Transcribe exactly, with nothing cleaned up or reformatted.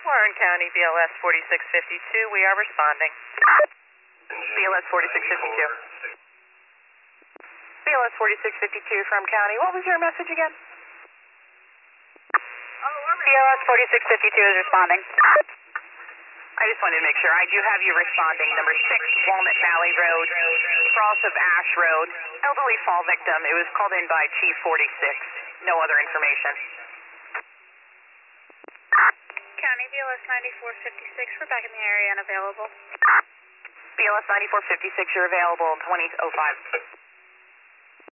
Warren County, B L S forty-six fifty-two, we are responding. B L S forty-six fifty-two. B L S forty-six fifty-two from County, what was your message again? B L S forty-six fifty-two is responding. I just wanted to make sure. I do have you responding. Number six, Walnut Valley Road, cross of Ash Road. Elderly fall victim. It was called in by Chief forty-six. No other information. County, B L S ninety-four fifty-six, we're back in the area and available. B L S ninety-four fifty-six, you're available, twenty oh five.